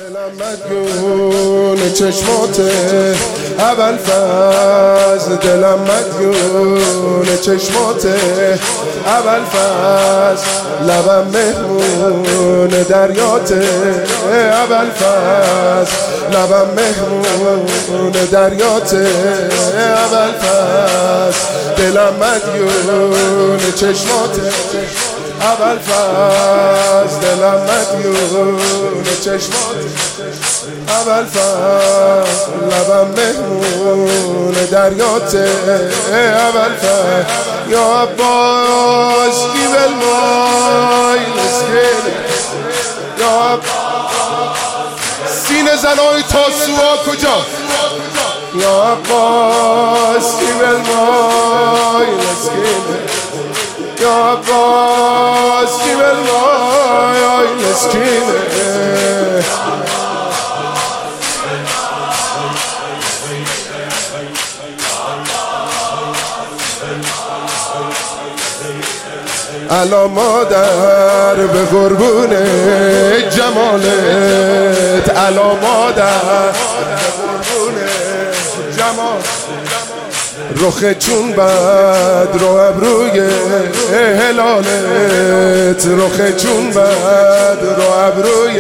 دلم مدیون چشماته اول فصل، دلم مدیون چشماته اول فصل، لبم مهمون دریاته اول فصل، لبم مهمون دریاته اول فصل، دلم مدیون چشماته اول فصل، دلم مدیون چشماته اول فصل، لبم مهمون دریاته اول فصل. یا عباس گیب المای مسکین، یا عباس سینه زنای تاسوها کجا؟ یا عباس گیب المای مسکین، یا عباس گیب المای مسکین. الا مادر به قربون جمالت، الا مادر به قربون جمال، رخ چون بد رو ابروی هلالت، رخ چون بد رو ابروی.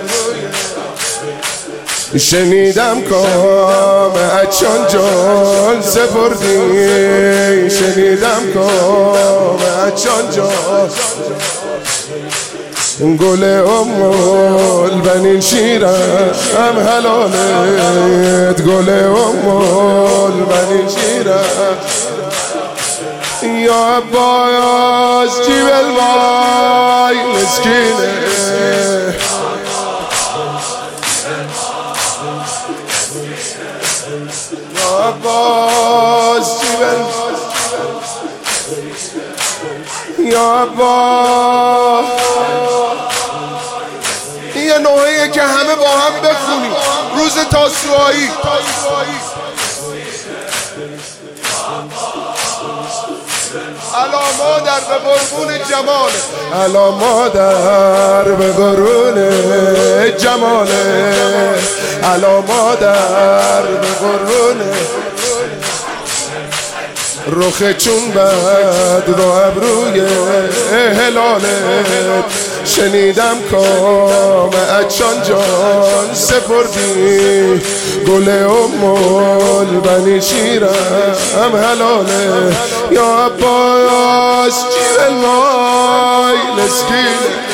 شنیدم کام اچان جان سپردی، شنیدم کام اچان جان، گل البنین شیرم حلالت، گل البنین شیرم. یا عباس جیب المای مسکینه، یا عباس جیب المای، یا عباس. این یه نوعیه که همه با هم بخونیم روز تاسوعایی. الا مادر به قربون جماله، الا مادر به قربون جماله، الا مادر به قربون، رخ چون بد رو ابروی هلالت. شنیدم کام اچان جان سپردی، گل البنین شیرم حلاله. یا عباس جیب المای مسکین،